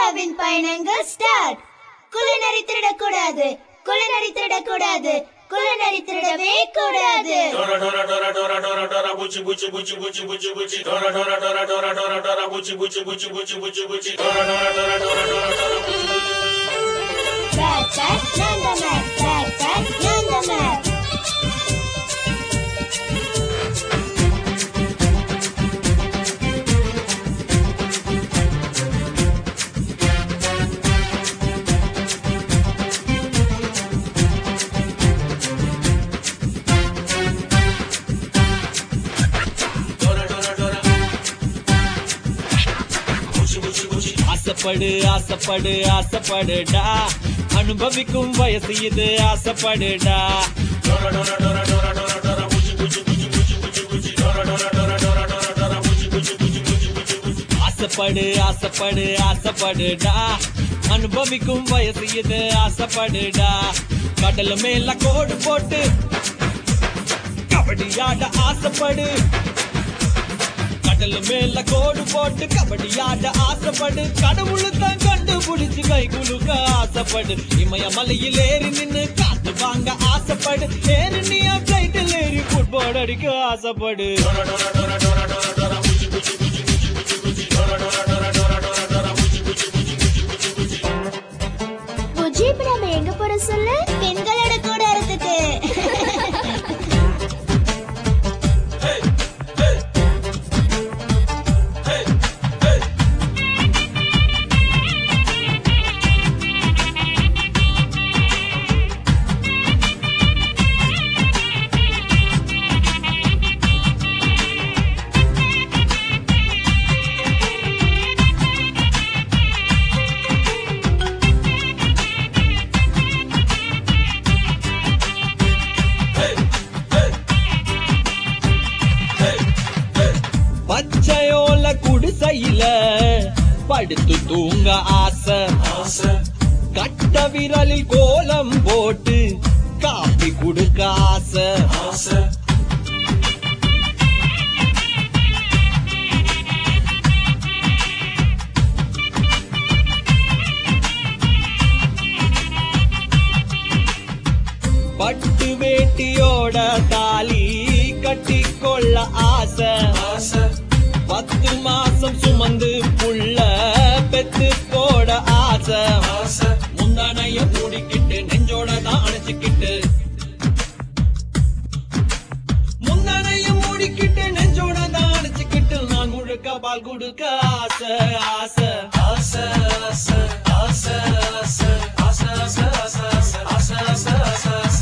இந்தியாவின் பயணங்கள் ஸ்டார்ட். குள்ளநரி திருடக்கூடாது, குள்ளநரி திருடக்கூடாது, குள்ளநரி திருடவே கூடாது. Backpack, Nanda Map, backpack, Nanda Map. ஆசைப்படு ஆசைப்படு ஆசைப்படுடா, அனுபவிக்கும் வயசு இது ஆசைப்படுடா. ஆசைப்படு ஆசைப்படு ஆசைப்படுடா, அனுபவிக்கும் வயசு இது ஆசைப்படுடா. கடல் மேல கோடு போட்டு கபடியாட ஆசைப்படு, கடல் மேல கோடு போட்டு கபடியாட ஆசைப்படு. கடவுளு தான் கண்டுபிடிச்சு கை குலுக்க ஆசைப்படு. இமயமலையில் ஏறி நின்னு காத்து வாங்க ஆசைப்படு. ஏறி நீ பிளைட்டில் ஏறி ஃபுட்பால் அடிக்க ஆசைப்படு. புஜி, இப்ப நம்ம எங்க போற சொல்லு? பெண்களோட கூடாரத்துக்கு. பச்சையோல குடிசையில படுத்து தூங்க ஆசை, கட்ட விரலில் கோலம் போட்டு காப்பி குடுக்க ஆசை. பட்டு வேட்டியோட தாலி கட்டிக்கொள்ள ஆசை. 10 மாசம் சுமந்து புள்ள பெத்து போட ஆசை. முந்தானைய மூடிக்கிட்டு நெஞ்சோட தான் அணைச்சிக்கிட்டு, முந்தானைய மூடிக்கிட்டு நெஞ்சோட தான் அணைச்சிக்கிட்டு நான் முழுக்க பால் கொடுக்க ஆசை. ஆசை ஆசை ஆசை ஆசை ஆசை ஆசை ஆசை ஆசை ஆசை ஆசை ஆசை ஆசை.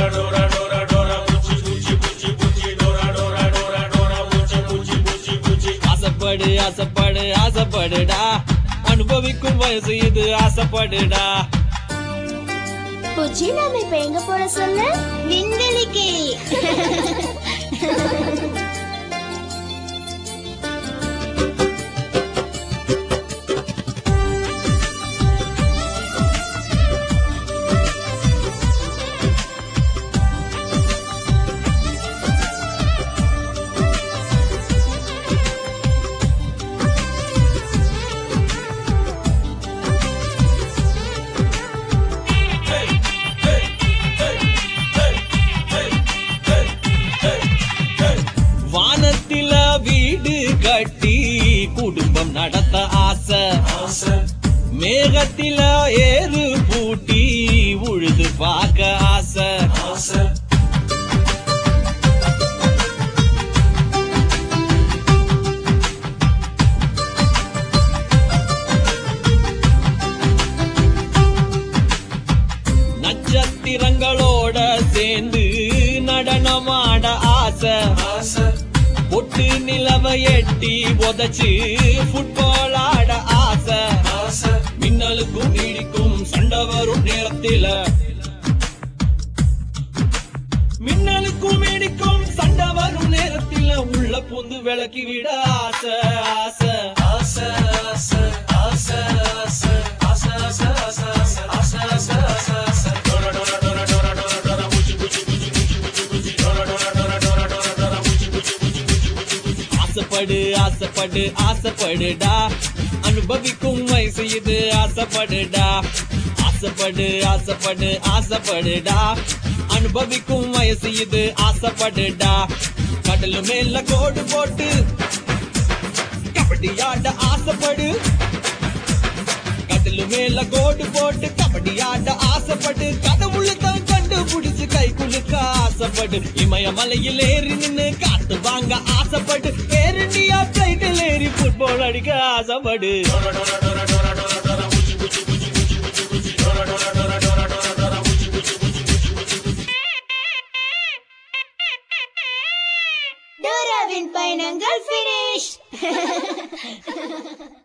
ஆசைப்படு ஆசைப்படு ஆசைப்படுடா, அனுபவிக்கும் வயசு இது ஆசைப்படுடா. புஜி, நாம இப்ப எங்க போற சொல்லு? விண்வெளிக்கு. வானத்தில வீடு கட்டி குடும்பம் நடத்த ஆசை. மேகத்தில ஏறு பூட்டி உழுது பார்க்க ஆசை. நட்சத்திரங்களோட சேர்ந்து நடனமாட ஆசை. பொட்டு நிலவை எட்டி உதச்சு ஃபுட்பால் ஆட ஆசை. மின்னலுக்கும் நீடிக்கும் சண்டை வரும் நேரத்தில, மின்னலுக்கும் நீடிக்கும் சண்டை வரும் நேரத்தில உள்ள பொந்து விளக்கி விட ஆசை. ஆசை ஆசை ஆசை ஆசை ஆசை ஆசை ஆசை ஆசை ஆசை ஆசை ஆசை ஆசை. ஆசைப்படு ஆசைப்படு ஆசைப்படுடா, அனுபவிக்கும் வயசு வயசு இது ஆசைப்படுடா ஆசைப்படு ஆசைப்படு ஆசைப்படுடா அனுபவிக்கும் வயசு இது ஆசைப்படுடா கடல் மேல கோடு போட்டு கபடி ஆட ஆசைப்படு கடல் மேல கோடு போட்டு கபடி ஆட ஆசைப்படு கடவுளை தான் கண்டுபிடிச்சு கை குலுக்க ஆசைப்படு இமயமலையில் ஏறி நின்னு காத்து வாங்க ஆசைப்படு ஏர் இந்தியா பிளைட்டில் ஏறி ஃபுட்பால் அடிக்க ஆசைப்படு டோராவின் பயணங்கள் finish